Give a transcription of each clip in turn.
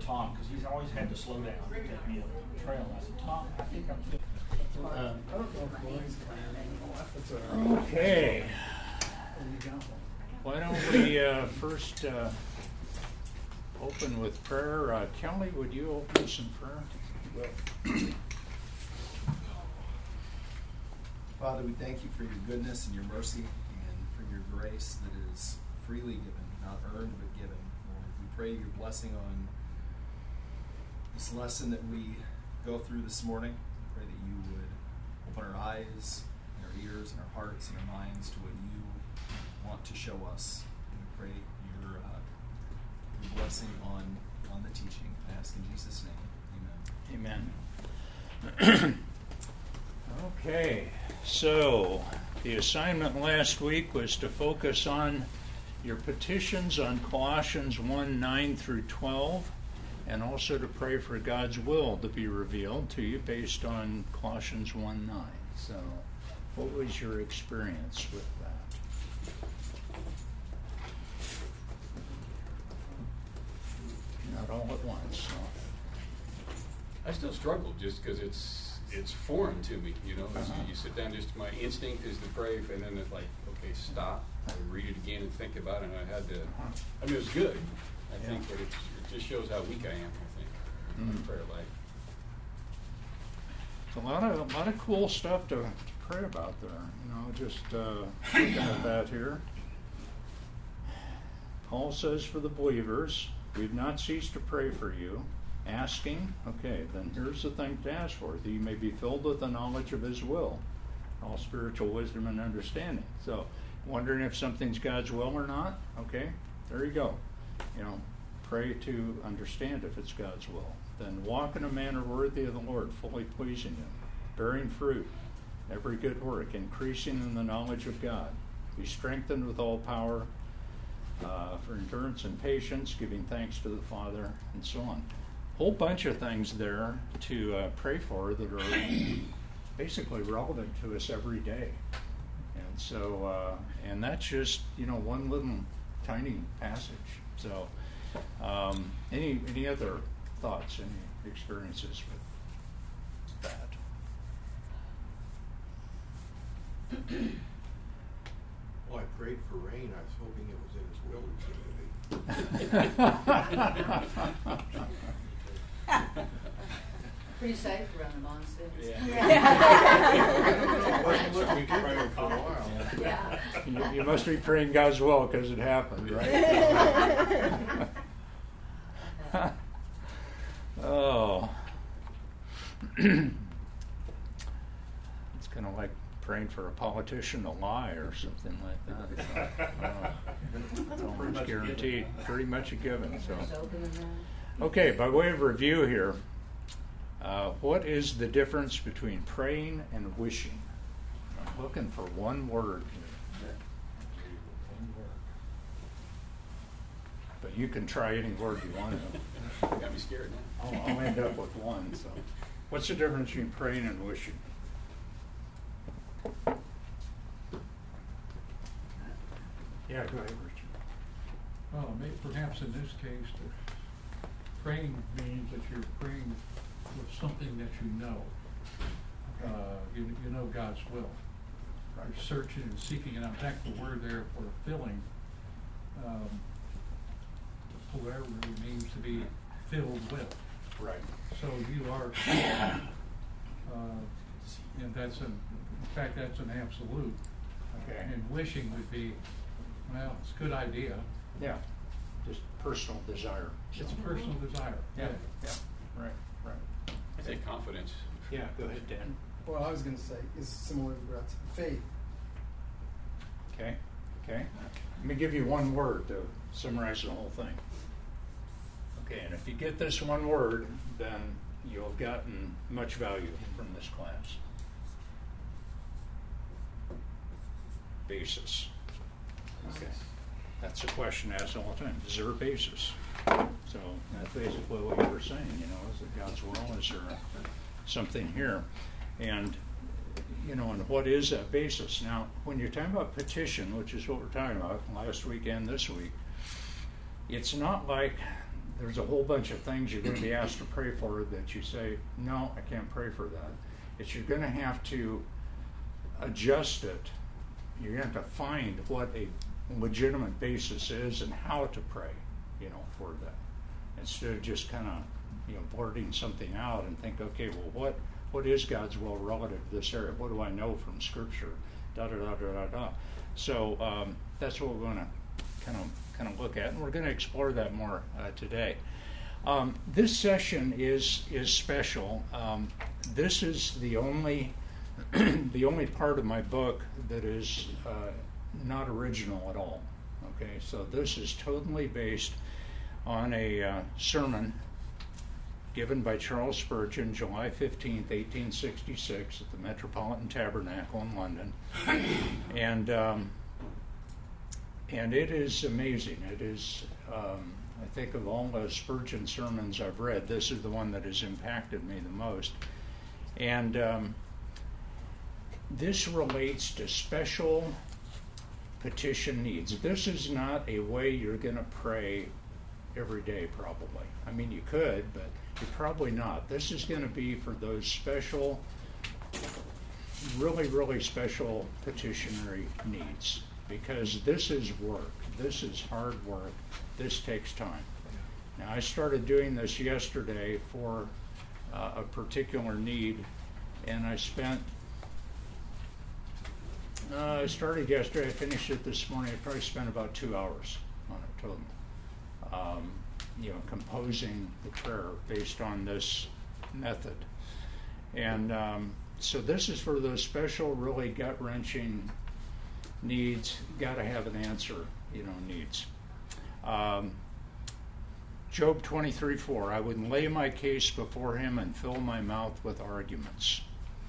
Tom, because he's always had to slow down and take me up the trail. And I said, Tom, I think I'm fit. Okay. Why don't we first open with prayer? Kelly, would you open us in prayer? Father, we thank you for your goodness and your mercy and for your grace that is freely given, not earned but given. Lord, we pray your blessing on this lesson that we go through this morning. We pray that you would open our eyes and our ears and our hearts and our minds to what you want to show us. And we pray your blessing on the teaching. I ask in Jesus' name. Amen. Okay, so the assignment last week was to focus on your petitions on Colossians 1:9 through 12, and also to pray for God's will to be revealed to you based on Colossians 1:9. So, what was your experience with that? Not all at once. So. I still struggle just because it's foreign to me, you know. You sit down, just my instinct is to pray, and then it's like, okay, stop, and read it again and think about it. And I had to. I mean, it was good, I think, but it just shows how weak I am. I think in my prayer life. It's a lot of cool stuff to pray about there. You know, just looking at that here. Paul says for the believers, we've not ceased to pray for you. Asking, okay, then here's the thing to ask for, that you may be filled with the knowledge of his will, all spiritual wisdom and understanding. So, wondering if something's God's will or not, okay, there you go. You know, pray to understand if it's God's will. Then walk in a manner worthy of the Lord, fully pleasing him, bearing fruit, every good work, increasing in the knowledge of God. Be strengthened with all power for endurance and patience, giving thanks to the Father, and so on. Whole bunch of things there to pray for that are basically relevant to us every day, and so and that's just one little tiny passage. So any other thoughts, any experiences with that? Well, I prayed for rain. I was hoping it was in his will or something. Pretty safe around the monsoons. Yeah. You must be praying God's will because it happened, right? Oh. It's kind of like praying for a politician to lie or something like that. It's almost guaranteed. Pretty much a given. So. Okay, by way of review here, what is the difference between praying and wishing? I'm looking for one word here. But you can try any word you want to. Got me scared now. I'll end up with one. So, what's the difference between praying and wishing? Yeah, go ahead, Richard. Well, perhaps in this case, praying means that you're praying with something that you know. You know God's will. Right. You're searching and seeking, and in fact, the word there for filling, whoever it means to be filled with. Right. So you are, and that's in fact that's an absolute. Okay. And wishing would be, well, it's a good idea. Yeah. Just personal desire. It's a personal desire. Yeah. Right. I say confidence. Yeah, go ahead, Dan. Well, I was going to say is similar to Brett's faith. Okay. Let me give you one word to summarize the whole thing. Okay, and if you get this one word, then you'll have gotten much value from this class. Basis. Okay. That's a question asked all the time. Is there a basis? So that's basically what you were saying, is it God's will? Is there something here? And, and what is that basis? Now, when you're talking about petition, which is what we're talking about last week and this week, it's not like there's a whole bunch of things you're going to be asked to pray for that you say, no, I can't pray for that. It's you're going to have to adjust it. You're going to have to find what a legitimate basis is and how to pray, for that. Instead of just kind of, blurting something out and think, okay, well, what is God's will relative to this area? What do I know from Scripture? Da da da da da da. So that's what we're going to kind of look at, and we're going to explore that more today. This session is special. This is the only part of my book that is not original at all. Okay, so this is totally based on a sermon given by Charles Spurgeon, July 15th, 1866, at the Metropolitan Tabernacle in London, and it is amazing. It is, I think, of all the Spurgeon sermons I've read, this is the one that has impacted me the most. And this relates to special petition needs. This is not a way you're going to pray every day, probably. I mean, you could, but you're probably not. This is going to be for those special, really, really special petitionary needs, because this is work. This is hard work. This takes time. Now, I started doing this yesterday for a particular need, and I started yesterday, I finished it this morning. I probably spent about 2 hours on it total. Composing the prayer based on this method. And so this is for those special, really gut-wrenching needs, got to have an answer, needs. Job 23:4, I would lay my case before him and fill my mouth with arguments.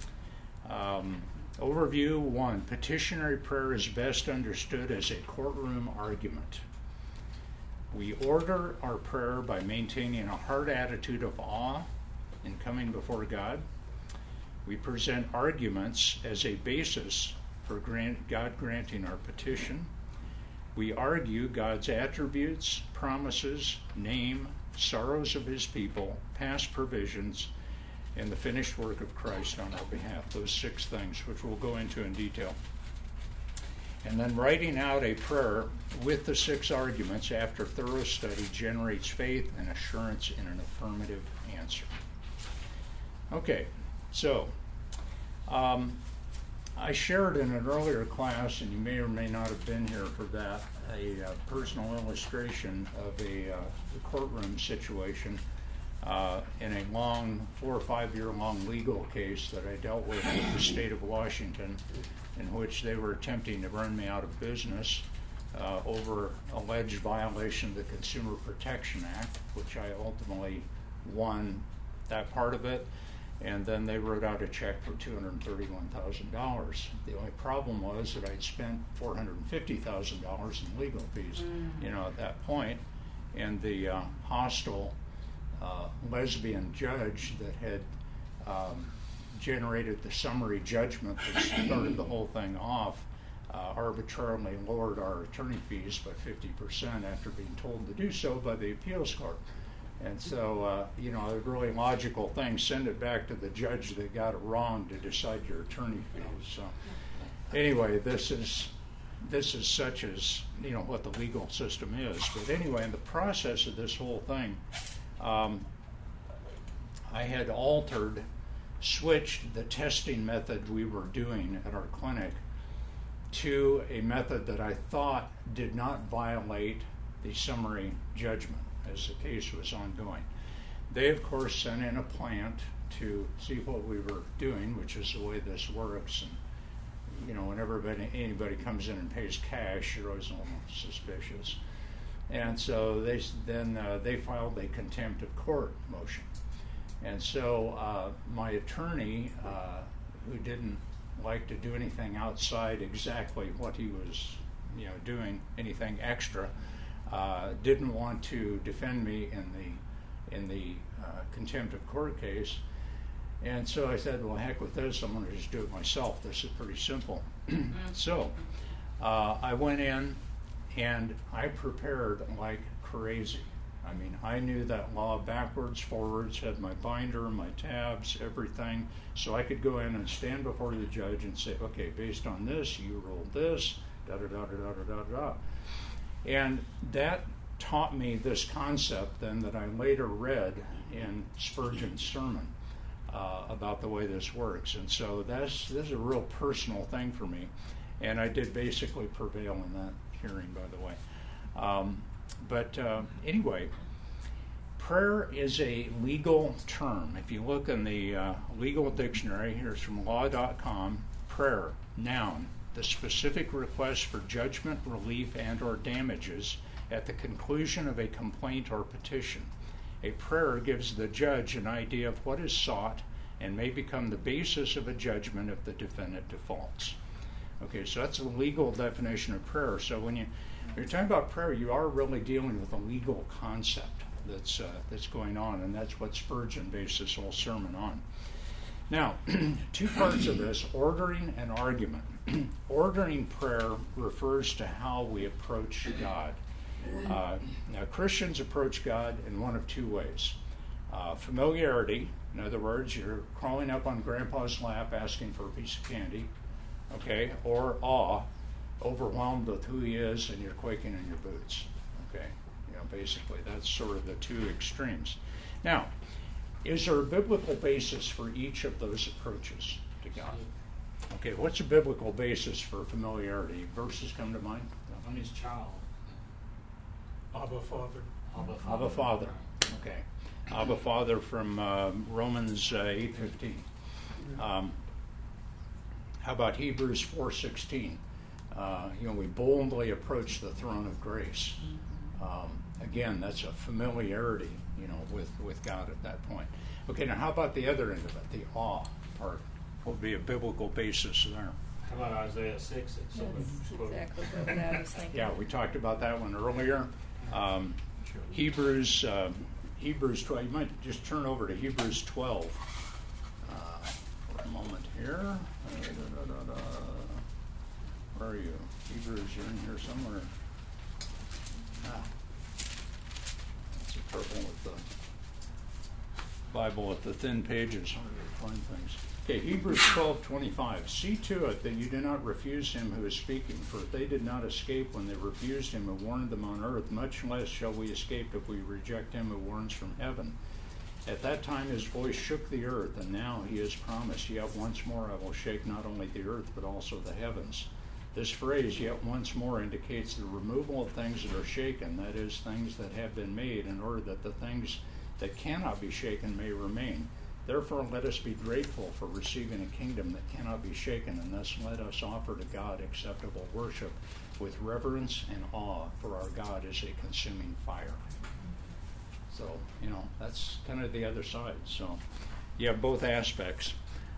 Overview 1, petitionary prayer is best understood as a courtroom argument. We order our prayer by maintaining a heart attitude of awe in coming before God. We present arguments as a basis for God granting our petition. We argue God's attributes, promises, name, sorrows of his people, past provisions, and the finished work of Christ on our behalf. Those 6 things, which we'll go into in detail. And then writing out a prayer with the 6 arguments after thorough study generates faith and assurance in an affirmative answer. Okay, so I shared in an earlier class, and you may or may not have been here for that, a personal illustration of a courtroom situation in a long 4 or 5 year long legal case that I dealt with the state of Washington, in which they were attempting to run me out of business over alleged violation of the Consumer Protection Act, which I ultimately won that part of it, and then they wrote out a check for $231,000. The only problem was that I'd spent $450,000 in legal fees, at that point, and the hostile lesbian judge that had generated the summary judgment that started the whole thing off arbitrarily lowered our attorney fees by 50% after being told to do so by the appeals court. And so, a really logical thing, send it back to the judge that got it wrong to decide your attorney fees. So, anyway, this is such as, what the legal system is. But anyway, in the process of this whole thing, I had switched the testing method we were doing at our clinic to a method that I thought did not violate the summary judgment as the case was ongoing. They, of course, sent in a plant to see what we were doing, which is the way this works. And, whenever anybody comes in and pays cash, you're always a little suspicious. And so they filed a contempt of court motion. And so my attorney, who didn't like to do anything outside exactly what he was, doing, anything extra, didn't want to defend me in the contempt of court case. And so I said, well, heck with this, I'm going to just do it myself. This is pretty simple. So I went in and I prepared like crazy. I mean, I knew that law backwards, forwards, had my binder, my tabs, everything, so I could go in and stand before the judge and say, okay, based on this, you ruled this, da-da-da-da-da-da-da-da. And that taught me this concept then that I later read in Spurgeon's sermon about the way this works. And so this is a real personal thing for me. And I did basically prevail in that hearing, by the way. But anyway, prayer is a legal term. If you look in the legal dictionary, here's from law.com, prayer, noun, the specific request for judgment, relief, and or damages at the conclusion of a complaint or petition. A prayer gives the judge an idea of what is sought and may become the basis of a judgment if the defendant defaults. Okay, so that's a legal definition of prayer. So when you're talking about prayer, you are really dealing with a legal concept that's going on, and that's what Spurgeon based this whole sermon on. Now, two parts of this, ordering and argument. Ordering prayer refers to how we approach God. Now, Christians approach God in one of two ways. Familiarity, in other words, you're crawling up on Grandpa's lap asking for a piece of candy, okay, or awe, overwhelmed with who he is and you're quaking in your boots, okay. Basically, that's sort of the two extremes. Now, is there a biblical basis for each of those approaches to God? Okay, what's a biblical basis for familiarity? Verses come to mind? On his child. Abba Father. Abba Father. Okay. Abba Father from Romans 8:15. How about Hebrews 4:16? We boldly approach the throne of grace. Again, that's a familiarity, with God at that point. Okay, now how about the other end of it, the awe part? What would be a biblical basis there? How about Isaiah 6? It's Exactly what I was thinking. Yeah, we talked about that one earlier. Hebrews 12. You might just turn over to Hebrews 12 for a moment here. Where are you? Hebrews, you're in here somewhere. That's the trouble with the Bible with the thin pages. Hard to find things. Okay, Hebrews 12:25. See to it that you do not refuse him who is speaking, for if they did not escape when they refused him who warned them on earth, much less shall we escape if we reject him who warns from heaven. At that time his voice shook the earth, and now he has promised, yet once more I will shake not only the earth, but also the heavens. This phrase, yet once more, indicates the removal of things that are shaken, that is, things that have been made, in order that the things that cannot be shaken may remain. Therefore, let us be grateful for receiving a kingdom that cannot be shaken, and thus let us offer to God acceptable worship with reverence and awe, for our God is a consuming fire. So, that's kind of the other side. So, you have both aspects.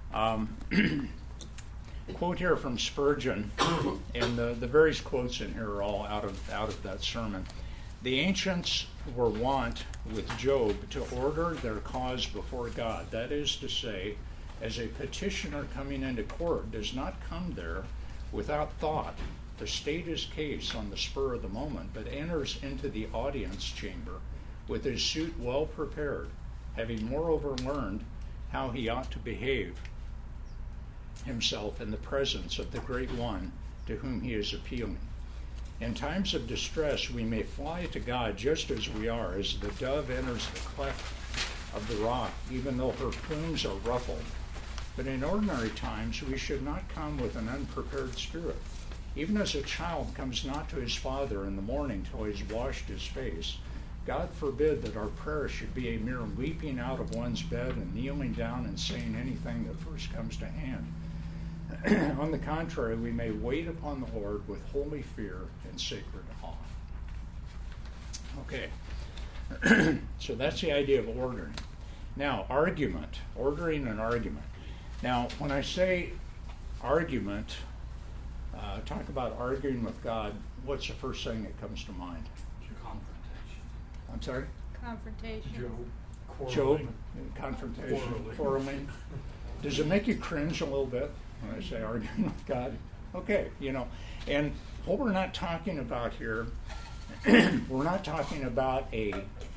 Quote here from Spurgeon, and the various quotes in here are all out of that sermon. The ancients were wont with Job to order their cause before God. That is to say, as a petitioner coming into court does not come there without thought to state his case on the spur of the moment, but enters into the audience chamber with his suit well prepared, having moreover learned how he ought to behave himself in the presence of the Great One to whom he is appealing. In times of distress, we may fly to God just as we are, as the dove enters the cleft of the rock, even though her plumes are ruffled. But in ordinary times, we should not come with an unprepared spirit. Even as a child comes not to his father in the morning till he has washed his face, God forbid that our prayer should be a mere leaping out of one's bed and kneeling down and saying anything that first comes to hand. On the contrary, we may wait upon the Lord with holy fear and sacred awe. Okay, so that's the idea of ordering. Now, argument, ordering and argument. Now, when I say argument, talk about arguing with God, what's the first thing that comes to mind? Confrontation. I'm sorry? Confrontation. Job, confrontation, quarreling. Does it make you cringe a little bit when I say arguing with God? Okay, and what we're not talking about here we're not talking about a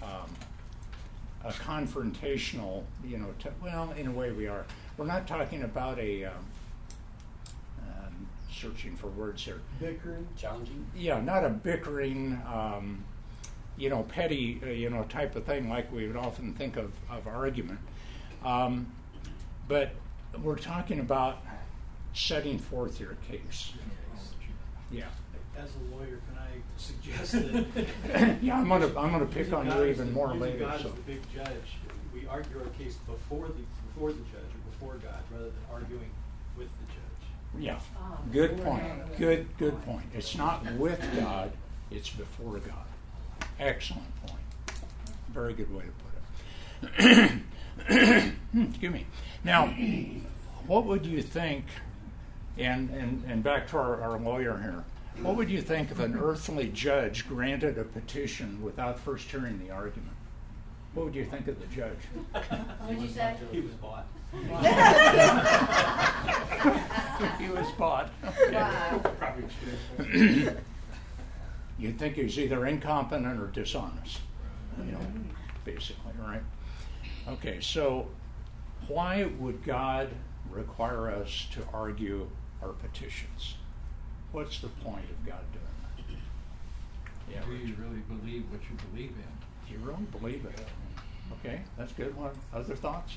confrontational, well, in a way we are. We're not talking about a searching for words here. Bickering. Challenging? Yeah, not a bickering, petty, type of thing like we would often think of argument. But we're talking about setting forth your case. Yeah. As a lawyer, can I suggest that? Yeah, I'm gonna pick on you even more using later. God So. as the big judge, we argue our case before the judge or before God, rather than arguing with the judge. Yeah, good point. Good point. It's not with God; it's before God. Excellent point. Very good way to put it. Excuse me. Now, what would you think? And back to our lawyer here. What would you think if an earthly judge granted a petition without first hearing the argument? What would you think of the judge? What did you say? He was bought. He was bought. Wow. Probably experienced. You'd think he was either incompetent or dishonest, basically, right? Okay, so why would God require us to argue our petitions? What's the point of God doing that? Yeah, Do you really believe what you believe in? do you really believe it? Okay, that's good. What other thoughts?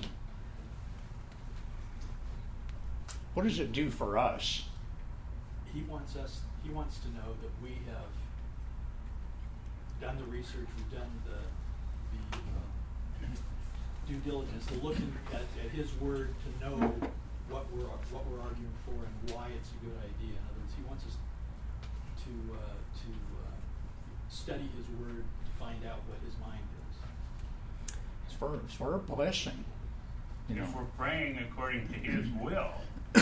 What does it do for us? He wants to know that we have done the research, we've done the due diligence, to look at his word to know what we're arguing for and why it's a good idea. In other words, he wants us to study his word to find out what his mind is. It's for a blessing. If we're praying according to his will,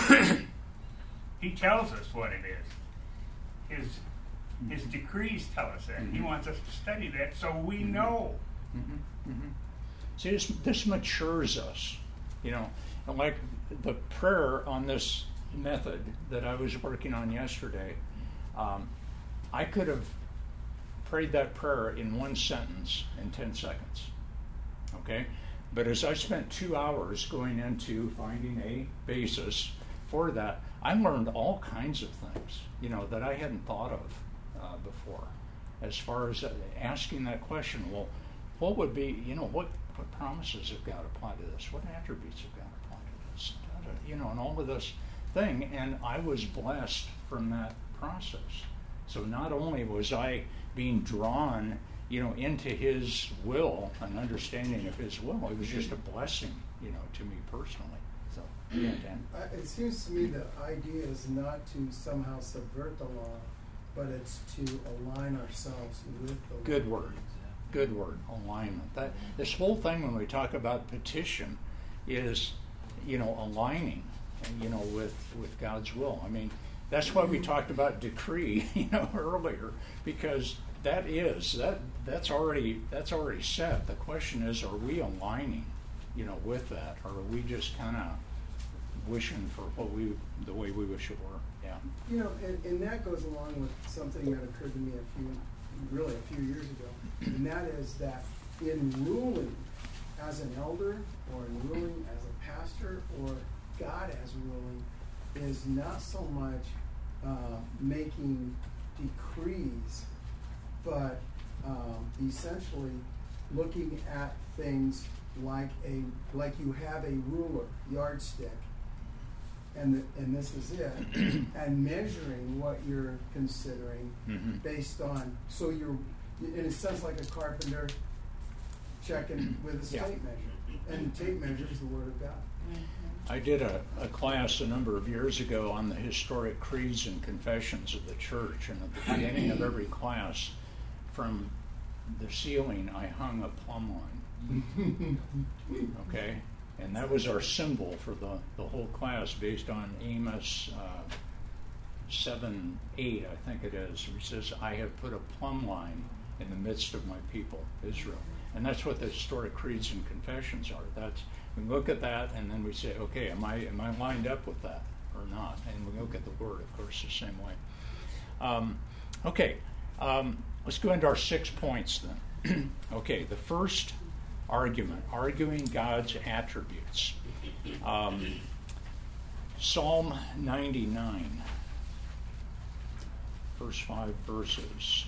he tells us what it is. His decrees tell us that. He wants us to study that so we know. See, this matures us, and like the prayer on this method that I was working on yesterday, I could have prayed that prayer in one sentence in 10 seconds, okay? But as I spent 2 hours going into finding a basis for that, I learned all kinds of things, that I hadn't thought of before. As far as asking that question, well, what would be, what promises of God apply to this? What attributes of God apply to this? And all of this thing. And I was blessed from that process. So not only was I being drawn, into his will, an understanding of his will, it was just a blessing, to me personally. So, yeah, Dan. It seems to me the idea is not to somehow subvert the law, but it's to align ourselves with the law. Good word. Good word, alignment. This whole thing when we talk about petition is, aligning, with God's will. I mean, that's why we talked about decree, earlier, because that's already set. The question is, are we aligning, with that, or are we just kind of wishing for the way we wish it were? Yeah. And that goes along with something that occurred to me a few years ago. And that is that in ruling as an elder or in ruling as a pastor or God as ruling is not so much making decrees, but essentially looking at things like you have a ruler, yardstick, and this is it, and measuring what you're considering based on, so you're, in a sense, like a carpenter checking with a tape measure, and the tape measure is the Word of God. I did a class a number of years ago on the historic creeds and confessions of the church, and at the beginning of every class, from the ceiling, I hung a plumb line. Okay? And that was our symbol for the whole class, based on Amos 7:8, I think it is. He says, I have put a plumb line in the midst of my people, Israel. And that's what the historic creeds and confessions are. We look at that and then we say, okay, am I lined up with that or not? And we look at the Word, of course, the same way. Let's go into our 6 points then. Okay, the first argument, arguing God's attributes. Psalm 99, first 5 verses.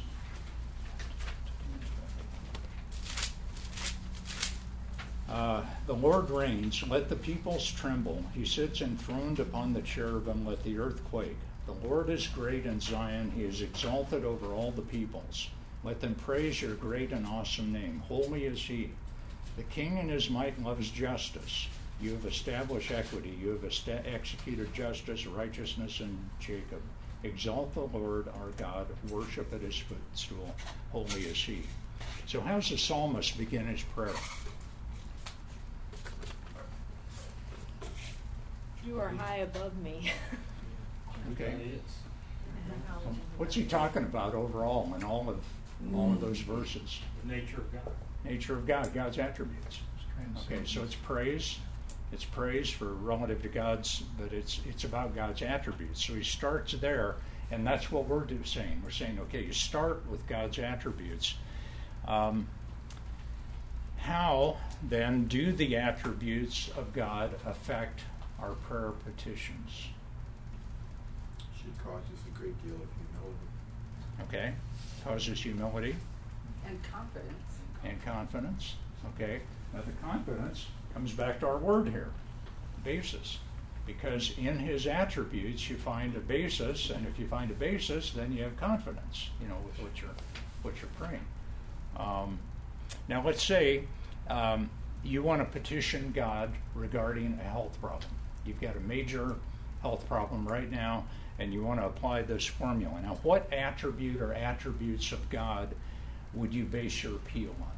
The Lord reigns, let the peoples tremble. He sits enthroned upon the cherubim, let the earth quake. The Lord is great in Zion, he is exalted over all the peoples. Let them praise your great and awesome name. Holy is he. The king in his might loves justice. You have established equity. You have executed justice, righteousness in Jacob. Exalt the Lord our God. Worship at his footstool. Holy is he. So how does the psalmist begin his prayer? You are high above me. Okay. That is. What's he talking about overall in all of those verses? The nature of God. Nature of God, God's attributes. Okay, so it's praise. It's praise for relative to God's, but it's about God's attributes. So he starts there, and that's what we're saying. We're saying, okay, you start with God's attributes. How then do the attributes of God affect our prayer petitions? Should cause us a great deal of humility. Okay, causes humility And confidence. and confidence. Okay, now the confidence comes back to our word here, basis. Because in his attributes you find a basis, and if you find a basis, then you have confidence, with what you're praying. Now let's say you want to petition God regarding a health problem. You've got a major health problem right now, and you want to apply this formula. Now, what attribute or attributes of God would you base your appeal on?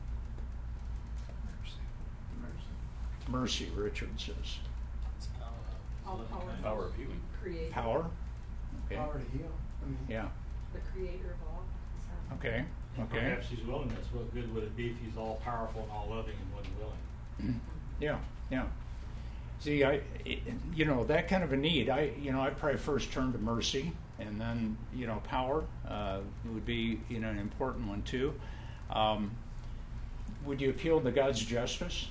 Mercy, Richard says. It's All powerful. Power of healing. Creator. Power? Okay. Power to heal. I mean, Yeah. The creator of all. So. Okay. Okay. Perhaps he's willingness. What good would it be if he's all powerful and all loving and wasn't willing? Yeah. Yeah. See, that kind of a need. I'd probably first turn to mercy, and then, power would be, an important one too. Would you appeal to God's justice?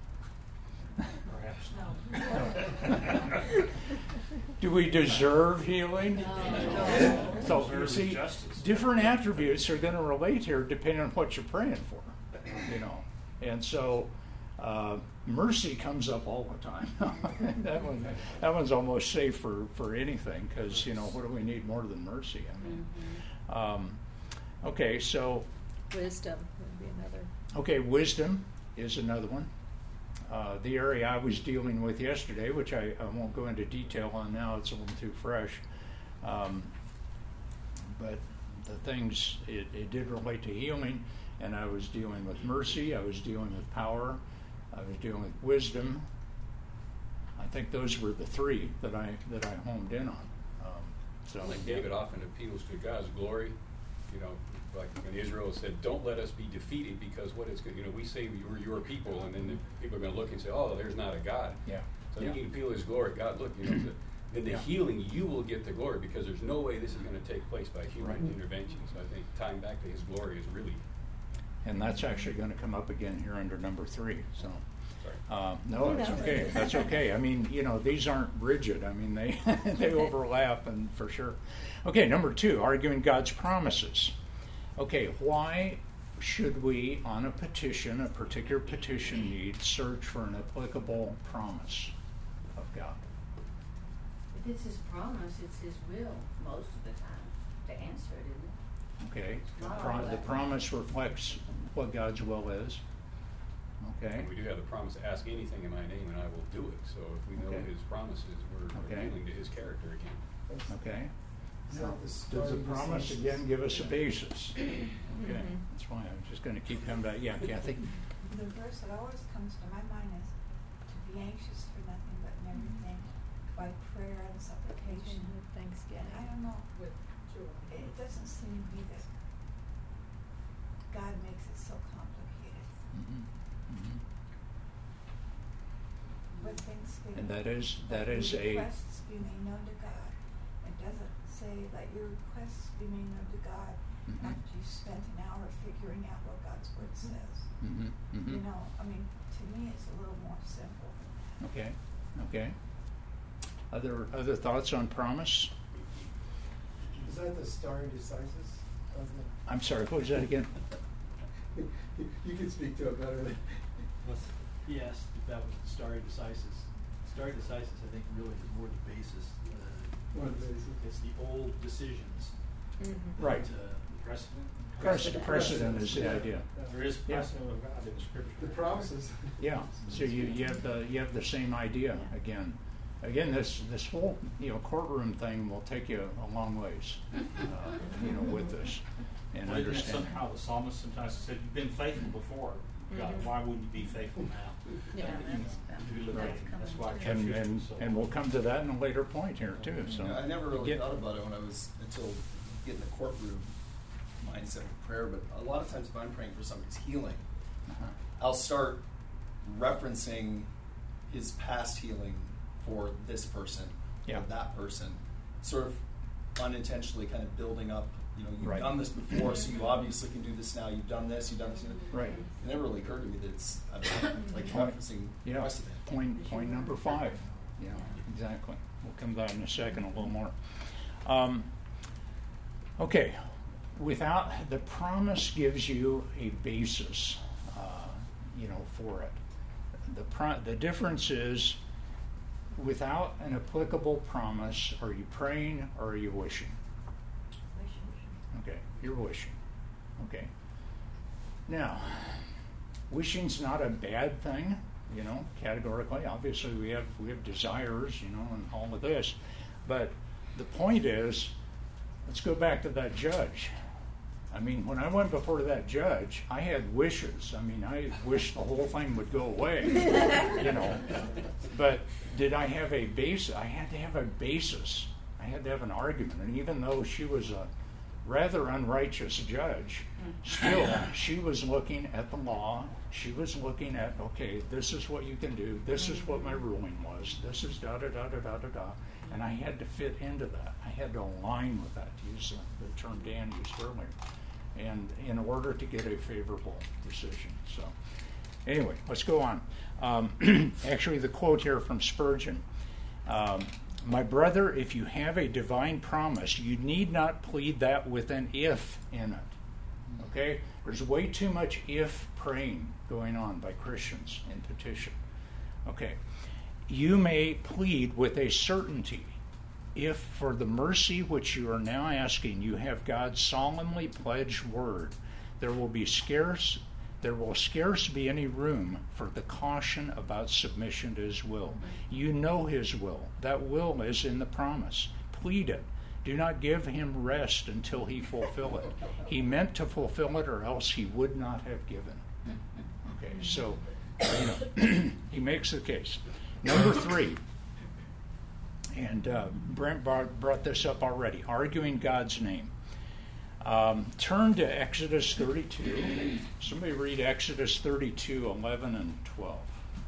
Perhaps not. No. Do we deserve healing? No. So you Deserves see, justice. different attributes are going to relate here depending on what you're praying for, And so mercy comes up all the time. that one's almost safe for anything because what do we need more than mercy? Okay, so Wisdom would be another. okay, wisdom is another one. The area I was dealing with yesterday, which I won't go into detail on now, it's a little too fresh. But the things, it did relate to healing, and I was dealing with mercy, I was dealing with power, I was dealing with wisdom. I think those were the three that I homed in on. Like David often appeals to God's glory, like when Israel said, "Don't let us be defeated," because what it's good, we say we're your people, and then the people are going to look and say, "Oh, there's not a God." Yeah. So you can appeal His glory. God, look, then the healing, you will get the glory because there's no way this is going to take place by human intervention. So I think tying back to His glory is really. And that's actually going to come up again here under number 3. So. Sorry. No, that's okay. That's okay. I mean, these aren't rigid. I mean, they overlap, and for sure. Okay, number 2, arguing God's promises. Okay, why should we, on a particular petition need, search for an applicable promise of God? If it's his promise, it's his will most of the time to answer it, isn't it? Okay, Wow. the promise reflects what God's will is. Okay. And we do have the promise, ask anything in my name and I will do it. So if we know Okay. His promises, we're Okay. appealing to His character again. Okay. Is that the Does the starting promise basis? again give us a basis? Okay, that's why I was just going to keep coming back. Yeah, Kathy. The verse that always comes to my mind is to be anxious for nothing but in everything by prayer and supplication. With Thanksgiving. And I don't know, With joy. it doesn't seem to be that God makes it so complicated. Mhm. Mhm. With Thanksgiving. And that is let a your requests be made known to God. It doesn't say let your requests be made known to God Mhm. after you spent an hour figuring out what God's Word says. Mhm. Mhm. You know, I mean, to me, it's a little more simple than that. Okay. Okay. Other thoughts on promise? Is that the stare decisis of the? I'm sorry. What was that again? You can speak to it better than. He asked if that was the stare decisis. Stare decisis, I think, really is more the basis. More the basis. It's the old decisions. Right. Precedent. Precedent is the idea. There is Yeah. precedent of God in the scripture. The promises. Yeah. So you have the same idea again. Again, this whole courtroom thing will take you a long ways, with this and Well, isn't it understand. somehow the psalmist sometimes said, "You've been faithful before, God. Why wouldn't you be faithful now?" Yeah, If you look at it, that's why I And, chose and, it, so. and we'll come to that in a later point here too. So I never really Get- thought about it until getting the courtroom mindset of prayer, but a lot of times if I'm praying for somebody's healing, Uh-huh. I'll start referencing his past healing for this person Yeah. or that person, sort of unintentionally kind of building up, you've Right. done this before, so you obviously can do this now, you've done this. Right. It never really occurred to me that it's like Point- referencing Yeah. precedent. Point number 5. Yeah, exactly. We'll come to that in a second a little more. Okay. Without the promise gives you a basis, for it. The difference is, without an applicable promise, are you praying or are you wishing? Okay, you're wishing. Okay. Now, wishing's not a bad thing, categorically. Obviously, we have desires, and all of this. But the point is, let's go back to that judge. I mean, when I went before that judge, I had wishes. I mean, I wished the whole thing would go away, But did I have a basis? I had to have a basis. I had to have an argument. And even though she was a rather unrighteous judge, still, she was looking at the law. She was looking at, okay, this is what you can do. This is what my ruling was. This is da-da-da-da-da-da-da. And I had to fit into that. I had to align with that, to use the term Dan used earlier, and in order to get a favorable decision. So anyway, let's go on. Actually, the quote here from Spurgeon, my brother, if you have a divine promise, you need not plead that with an if in it. Okay? There's way too much if praying going on by Christians in petition. Okay. You may plead with a certainty if for the mercy which you are now asking you have God's solemnly pledged word, there will scarce be any room for the caution about submission to his will. You know his will. That will is in the promise. Plead it. Do not give him rest until he fulfill it. He meant to fulfill it, or else he would not have given. Okay, so he makes the case. Number 3, and Brent brought this up already, arguing God's name. Turn to Exodus 32. Somebody read Exodus 32, 11 and 12.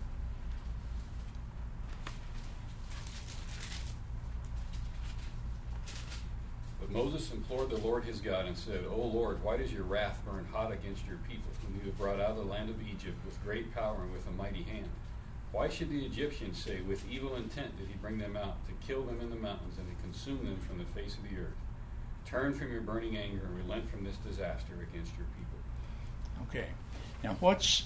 But Moses implored the Lord his God and said, O Lord, why does your wrath burn hot against your people, whom you have brought out of the land of Egypt with great power and with a mighty hand? Why should the Egyptians say, with evil intent did he bring them out, to kill them in the mountains and to consume them from the face of the earth? Turn from your burning anger and relent from this disaster against your people. Okay. Now, what's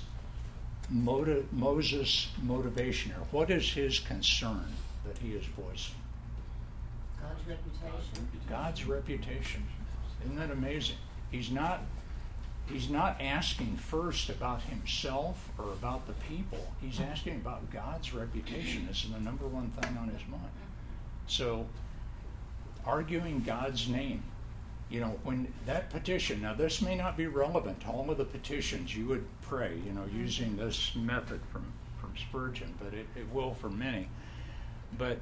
Moses' motivation here? What is his concern that he is voicing? God's reputation. God's reputation. Isn't that amazing? He's not asking first about himself or about the people. He's asking about God's reputation. This is the number one thing on his mind. So, arguing God's name. When that petition, now this may not be relevant to all of the petitions you would pray, using this method from Spurgeon, but it will for many. But,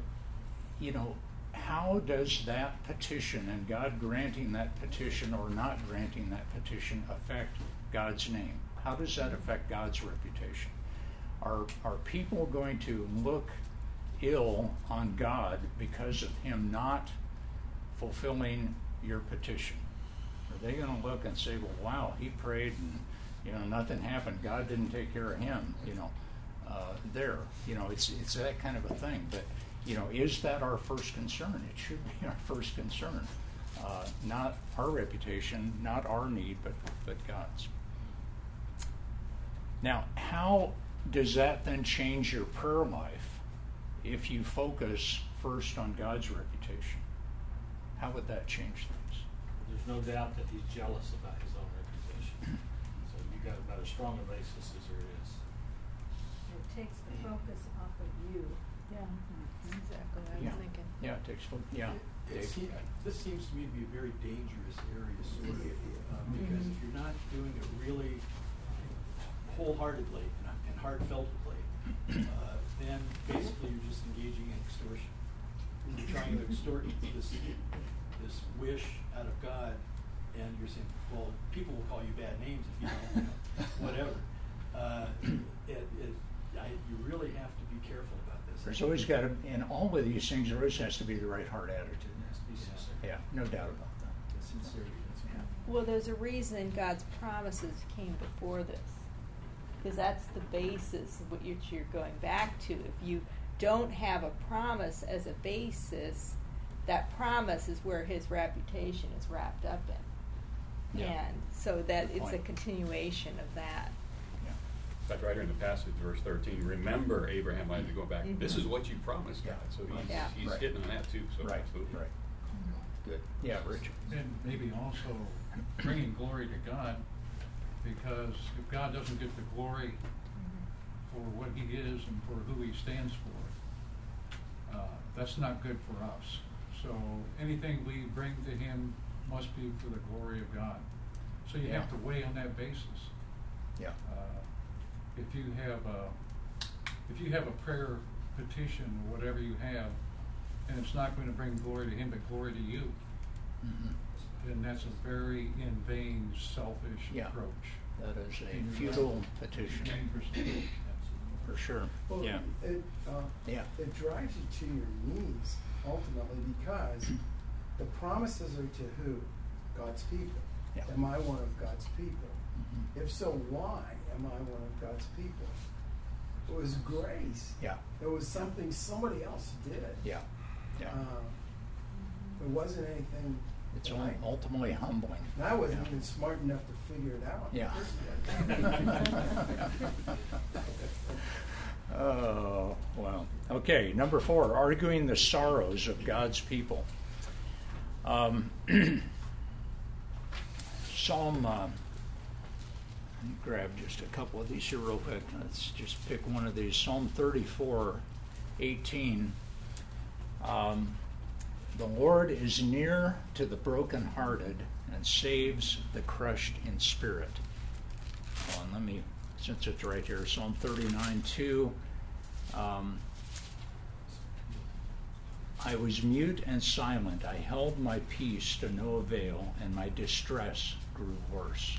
how does that petition and God granting that petition or not granting that petition affect God's name? How does that affect God's reputation? Are people going to look ill on God because of him not fulfilling your petition? Are they going to look and say, well, wow, he prayed and nothing happened. God didn't take care of him, there. It's that kind of a thing. But, is that our first concern? It should be our first concern. Not our reputation, not our need, but God's. Now, how does that then change your prayer life if you focus first on God's reputation? How would that change things? There's no doubt that he's jealous about his own reputation. So you got about as strong a basis as there is. It takes the focus off of you. Yeah, exactly. I was thinking. Yeah, it takes focus. Yeah. This seems to me to be a very dangerous area, sort of, because if you're not doing it really wholeheartedly and heartfeltly, then basically you're just engaging in extortion. You're trying to extort this wish out of God, and you're saying, well, people will call you bad names if you don't, whatever. You really have to be careful about this. There's always got to, in all of these things, there always has to be the right heart attitude. It has to be sincere. Yeah, no doubt about that. The sincerity. Well, there's a reason God's promises came before this, because that's the basis of what you're going back to. If you don't have a promise as a basis, that promise is where his reputation is wrapped up in. Yeah. And so that Good it's a point. continuation of that. Yeah. In fact, right here in the passage, verse 13, remember Abraham, I had to go back. This is what you promised God. So he's Right. hitting on that too. So Right, absolutely. right. Good. Yeah, Rich. And maybe also bringing glory to God, because if God doesn't get the glory for what he is and for who he stands for, that's not good for us. So anything we bring to him must be for the glory of God. So you have to weigh on that basis. Yeah. If you have a prayer petition or whatever you have, and it's not going to bring glory to him but glory to you, then that's a very in vain, selfish approach. That is a futile petition. Dangerous. For sure. Well, Yeah. it drives you to your knees ultimately, because the promises are to who? God's people. Yeah. Am I one of God's people? If so, why am I one of God's people? It was grace. Yeah. It was something somebody else did. Yeah. Yeah. It wasn't anything. It's that I- ultimately humbling. And I wasn't even smart enough to figure it out. Yeah. First Oh, wow. Okay, number 4, arguing the sorrows of God's people. Psalm, let me grab just a couple of these here real quick. Let's just pick one of these. Psalm 34:18. The Lord is near to the brokenhearted and saves the crushed in spirit. Hold on, let me, since it's right here, Psalm 39:2. I was mute and silent. I held my peace to no avail, and my distress grew worse.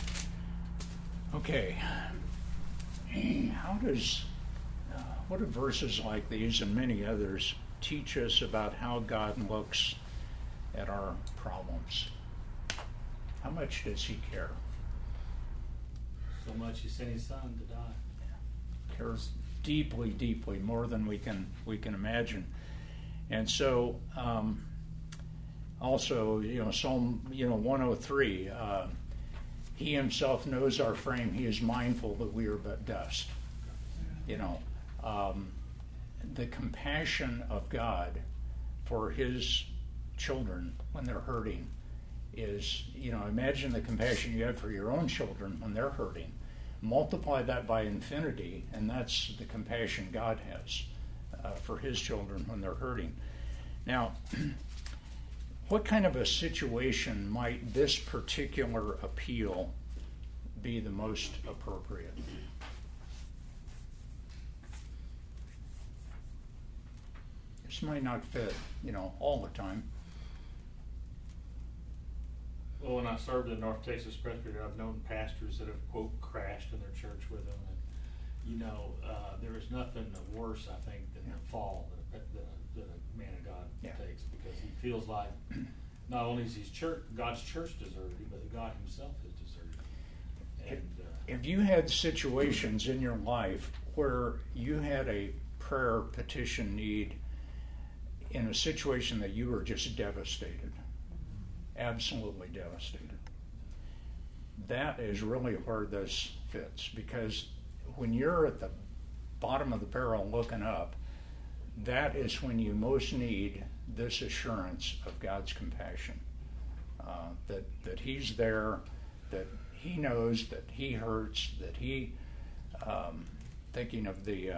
Okay. How does, what do verses like these and many others teach us about how God looks at our problems? How much does he care? So much he sent his son to die. Cares deeply, deeply, more than we can imagine. And so, also, Psalm, 103, he himself knows our frame. He is mindful that we are but dust. The compassion of God for his children when they're hurting is, imagine the compassion you have for your own children when they're hurting. Multiply that by infinity, and that's the compassion God has for his children when they're hurting. Now, what kind of a situation might this particular appeal be the most appropriate? This might not fit, all the time. Well, when I served in North Texas Presbyterian, I've known pastors that have, quote, crashed in their church with them. And, there is nothing worse, I think, than the fall that a man of God takes, because he feels like not only is God's church deserted, but God himself is deserted. And Have you had situations in your life where you had a prayer petition need in a situation that you were just devastated? Absolutely devastated. That is really where this fits, because when you're at the bottom of the barrel looking up, that is when you most need this assurance of God's compassion, that he's there, that he knows, that he hurts, that he, thinking of the,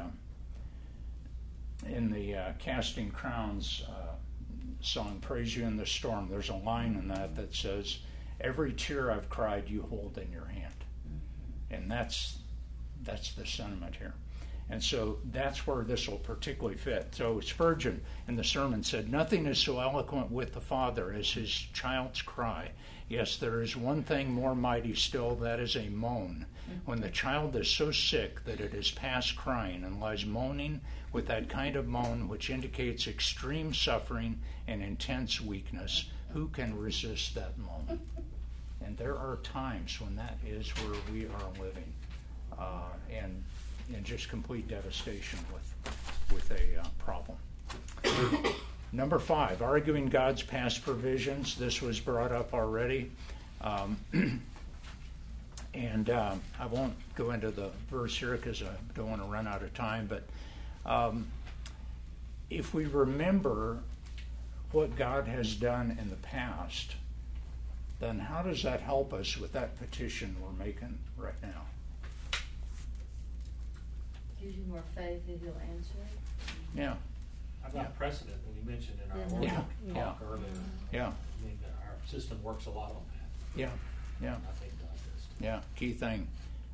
in the Casting Crowns song, Praise You in the Storm, there's a line in that says, every tear I've cried you hold in your hand. And that's the sentiment here. And so that's where this will particularly fit. So Spurgeon in the sermon said, nothing is so eloquent with the Father as his child's cry. Yes, there is one thing more mighty still, that is a moan. When the child is so sick that it is past crying and lies moaning with that kind of moan which indicates extreme suffering and intense weakness, who can resist that moan? And there are times when that is where we are living, and in just complete devastation with a problem. Number 5, arguing God's past provisions. This was brought up already. And I won't go into the verse here because I don't want to run out of time, but if we remember what God has done in the past, then how does that help us with that petition we're making right now? Gives you more faith that he'll answer it. Yeah. I've got precedent that we mentioned in our Yeah. worship talk earlier. Yeah. I mean, our system works a lot on that. Yeah. Yeah. I think God does. Yeah. Key thing.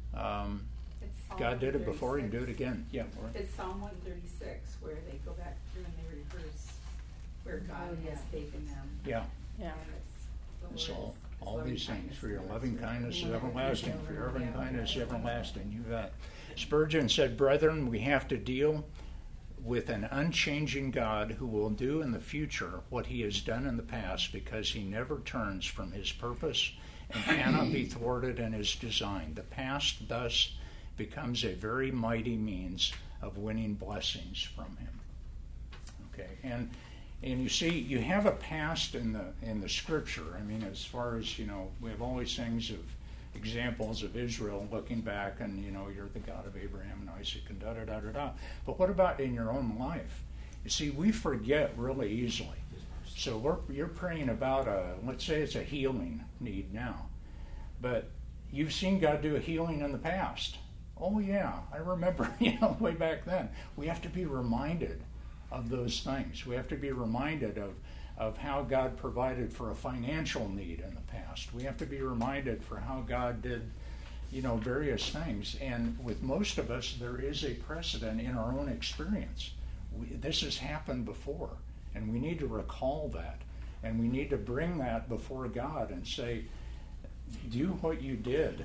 It's Psalm God did it before, he can do it 136. again. Yeah. Laura. It's Psalm 136 where they go back through and they rehearse where God Oh, yeah. has taken them. Yeah. Yeah. And it's the So Lord's all loving these things, kindness for your and loving mercy. kindness is Yeah. everlasting, for your loving Yeah. kindness is everlasting. You bet. Spurgeon said, brethren, we have to deal with an unchanging God who will do in the future what he has done in the past, because he never turns from his purpose and cannot be thwarted in his design. The past thus becomes a very mighty means of winning blessings from him. Okay, and you see, you have a past in the scripture. I mean, as far as, we have all these things of examples of Israel looking back, and you're the God of Abraham and Isaac and da da da da da. But what about in your own life? You see, we forget really easily. So you're praying about let's say it's a healing need now, but you've seen God do a healing in the past. Oh yeah, I remember, way back then. We have to be reminded of those things. We have to be reminded of how God provided for a financial need in the past. We have to be reminded for how God did, various things. And with most of us, there is a precedent in our own experience. This has happened before, and we need to recall that. And we need to bring that before God and say, do what you did,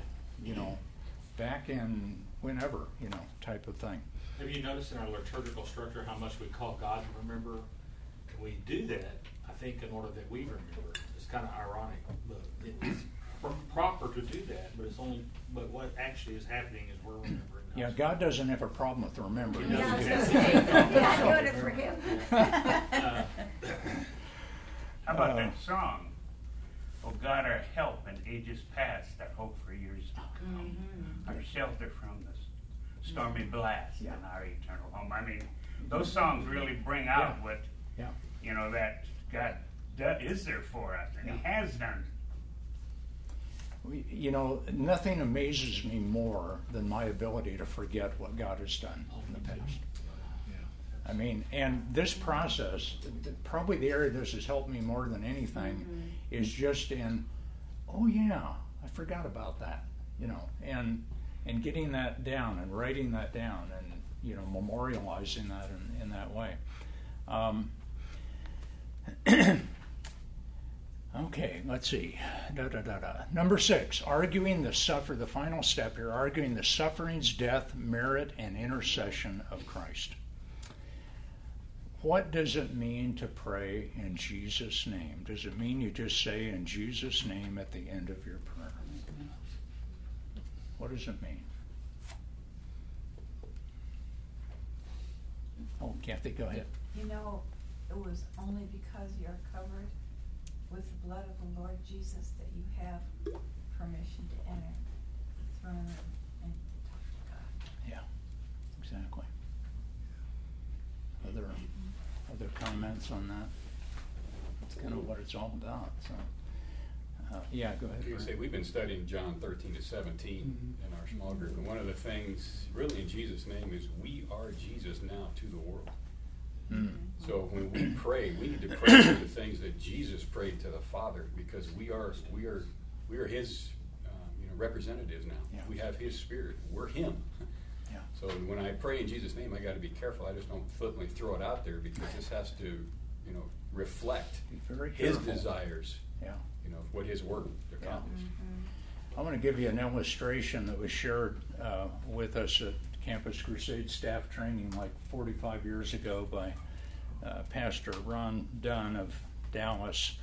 back in whenever, type of thing. Have you noticed in our liturgical structure how much we call God to remember? And we do that, I think, in order that we remember. It's kind of ironic, but it's proper to do that. But what actually is happening is we're remembering. Yeah, God doesn't have a problem with remembering. Yeah, I was does gonna he? say, yeah, doing it for him. How about that song? Oh God, our help in ages past, our hope for years to come, our shelter from the stormy blast and our eternal home. I mean, those songs really bring out what, that God is there for us, and he has done. Nothing amazes me more than my ability to forget what God has done in the past. I mean, and this process, probably the area this has helped me more than anything, is just in, oh yeah, I forgot about that, and getting that down and writing that down and, memorializing that in that way. Okay, let's see. Number 6, the final step here, arguing the sufferings, death, merit, and intercession of Christ. What does it mean to pray in Jesus' name? Does it mean you just say in Jesus' name at the end of your prayer? What does it mean? Oh, Kathy, go ahead. You know, it was only because you're covered with the blood of the Lord Jesus that you have permission to enter the throne room and talk to God. Yeah, exactly. Other comments on that? That's kind of what it's all about. So, yeah, go ahead. You say we've been studying John 13 to 17 in our small group, and one of the things, really, in Jesus' name, is we are Jesus now to the world. So when we pray, we need to pray for the things that Jesus prayed to the Father, because we are His representatives now. Yeah. We have His Spirit. We're Him. Yeah. So when I pray in Jesus' name, I got to be careful. I just don't flippantly throw it out there, because this has to, reflect Be very His careful. desires. Yeah. What His Word accomplished. I want to give you an illustration that was shared with us at Campus Crusade staff training like 45 years ago by Pastor Ron Dunn of Dallas.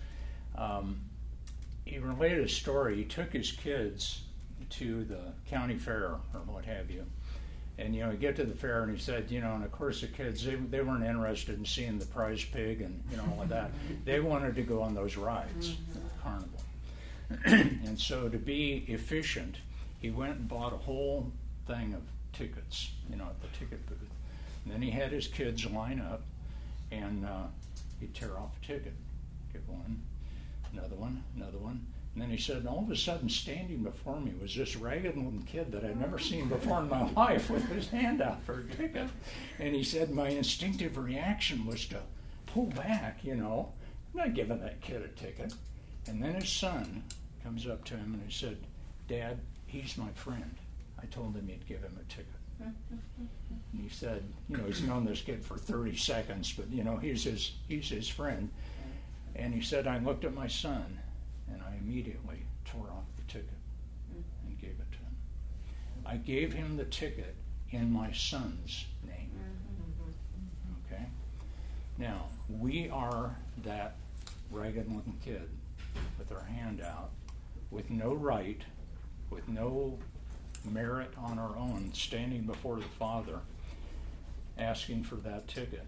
He related a story. He took his kids to the county fair or what have you. And, you get to the fair and he said, and of course the kids, they weren't interested in seeing the prize pig and, all of that. They wanted to go on those rides at the carnival. And so to be efficient, he went and bought a whole thing of tickets, at the ticket booth. And then he had his kids line up and he'd tear off a ticket. Give one, another one. And then he said, all of a sudden, standing before me was this ragged little kid that I'd never seen before in my life with his hand out for a ticket. And he said, my instinctive reaction was to pull back, I'm not giving that kid a ticket. And then his son comes up to him and he said, Dad, he's my friend. I told him he'd give him a ticket. And he said, he's known this kid for 30 seconds, but, he's his friend. And he said, I looked at my son, and I immediately tore off the ticket and gave it to him. I gave him the ticket in my son's name. Okay? Now, we are that ragged looking kid with our hand out, with no right, with no merit on our own, standing before the Father, asking for that ticket.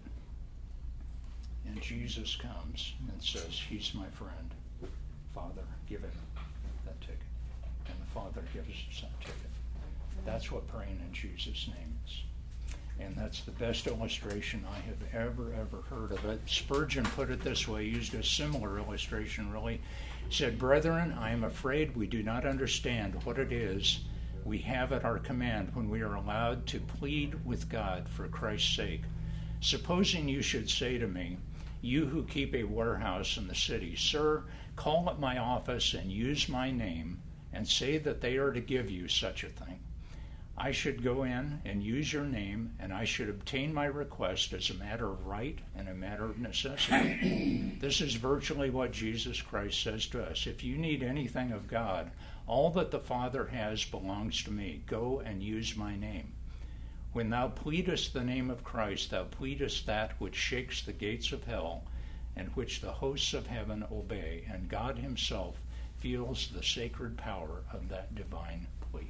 And Jesus comes and says, he's my friend. Father, give him that ticket. And the Father gives us that ticket. That's what praying in Jesus' name is. And that's the best illustration I have ever heard of it. Spurgeon put it this way, used a similar illustration really. He said, Brethren, I am afraid we do not understand what it is we have at our command when we are allowed to plead with God for Christ's sake. Supposing you should say to me, you who keep a warehouse in the city, Sir, call at my office and use my name, and say that they are to give you such a thing. I should go in and use your name, and I should obtain my request as a matter of right and a matter of necessity. This is virtually what Jesus Christ says to us. If you need anything of God, all that the Father has belongs to me. Go and use my name. When thou pleadest the name of Christ, thou pleadest that which shakes the gates of hell, and which the hosts of heaven obey, and God himself feels the sacred power of that divine plea.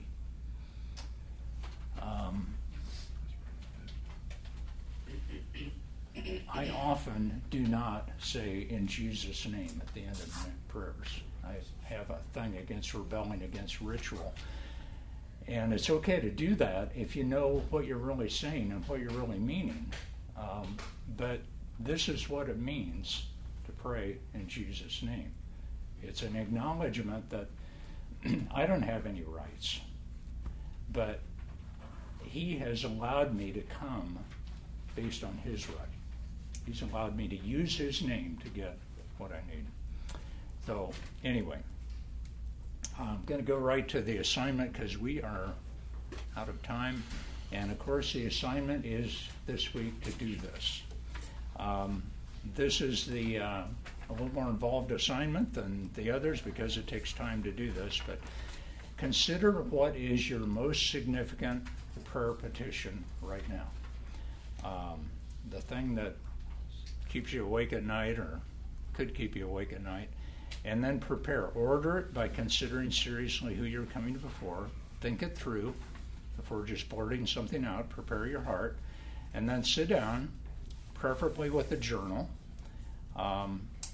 I often do not say in Jesus' name at the end of my prayers. I have a thing against rebelling against ritual. And it's okay to do that if you know what you're really saying and what you're really meaning. But this is what it means to pray in Jesus' name. It's an acknowledgement that I don't have any rights, but he has allowed me to come based on his right. He's allowed me to use his name to get what I need. So anyway, I'm going to go right to the assignment because we are out of time. And of course, the assignment is this week to do this. This is the a little more involved assignment than the others because it takes time to do this. But consider what is your most significant prayer petition right now. The thing that keeps you awake at night, or could keep you awake at night. And then prepare. Order it by considering seriously who you're coming before. Think it through before just blurting something out. Prepare your heart. And then sit down, preferably with a journal. I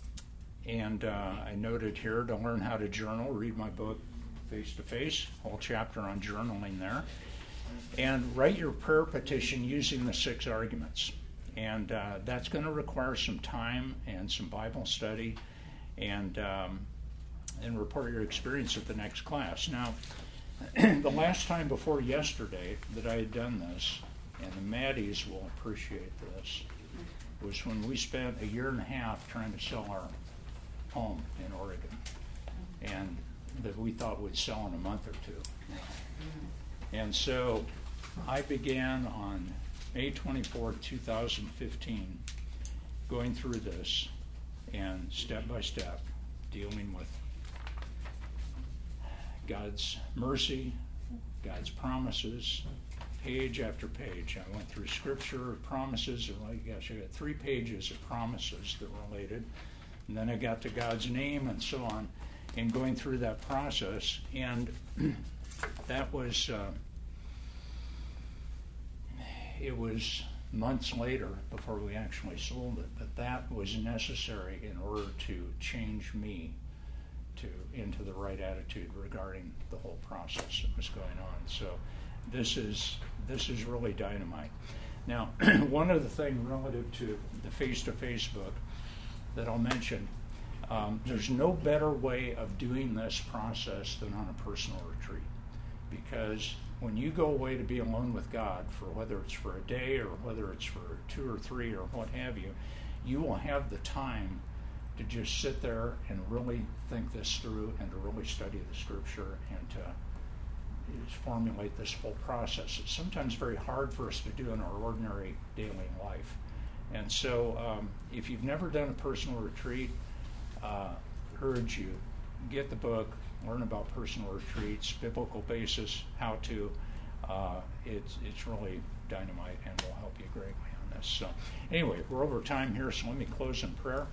noted here to learn how to journal, read my book, Face to Face, whole chapter on journaling there. And write your prayer petition using the 6 arguments. And that's going to require some time and some Bible study, and report your experience at the next class. Now, the last time before yesterday that I had done this, and the Maddies will appreciate this, was when we spent a year and a half trying to sell our home in Oregon, and that we thought would sell in a month or 2. And so I began on May 24, 2015, going through this and step by step dealing with God's mercy, God's promises, page after page. I went through scripture, promises, I got 3 pages of promises that related, and then I got to God's name and so on, and going through that process. And that was, it was months later before we actually sold it, but that was necessary in order to change me into the right attitude regarding the whole process that was going on. So this is really dynamite. Now, one other thing relative to the face-to-face book that I'll mention, there's no better way of doing this process than on a personal retreat, because when you go away to be alone with God, for whether it's for a day or whether it's for 2 or 3 or what have you, you will have the time to just sit there and really think this through, and to really study the scripture, and to formulate this whole process. It's sometimes very hard for us to do in our ordinary daily life. And so if you've never done a personal retreat, urge you, get the book, learn about personal retreats, biblical basis, how to. It's really dynamite and will help you greatly on this. So anyway, we're over time here, so let me close in prayer.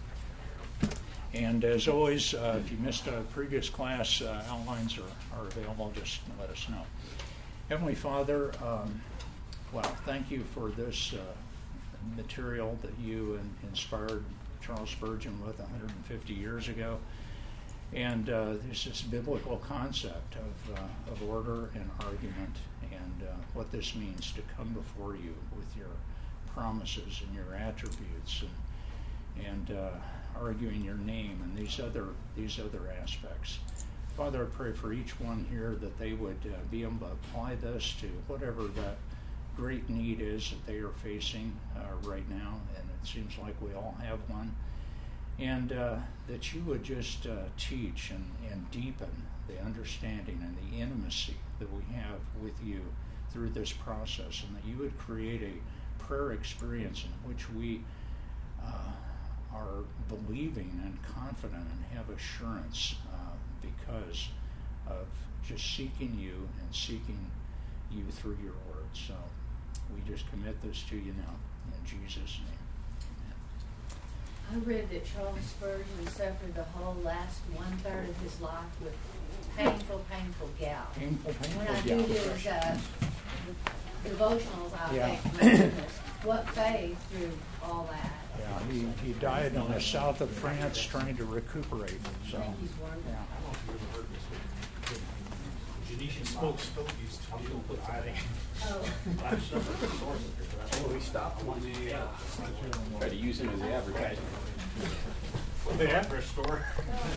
And as always, if you missed a previous class, outlines are available. Just let us know. Heavenly Father, thank you for this material that you inspired Charles Spurgeon with 150 years ago. And there's this biblical concept of order and argument, and what this means to come before you with your promises and your attributes, and arguing your name, and these other aspects. Father, I pray for each one here that they would be able to apply this to whatever that great need is that they are facing right now, and it seems like we all have one. And that you would just teach and deepen the understanding and the intimacy that we have with you through this process, and that you would create a prayer experience in which we are believing and confident and have assurance because of just seeking you and seeking you through your word. So we just commit this to you now in Jesus' name. I read that Charles Spurgeon suffered the whole last 1/3 of his life with painful gout. Painful When I gout. do his devotionals, I Yeah. think, my goodness, what faith through all that. Yeah, he died in the south of France trying to recuperate. So, I think he's wonderful. yeah. I don't know if you ever heard this, but Janician smokes stogies to me. Oh. We stopped when they tried to use him as the advertisement. The address store.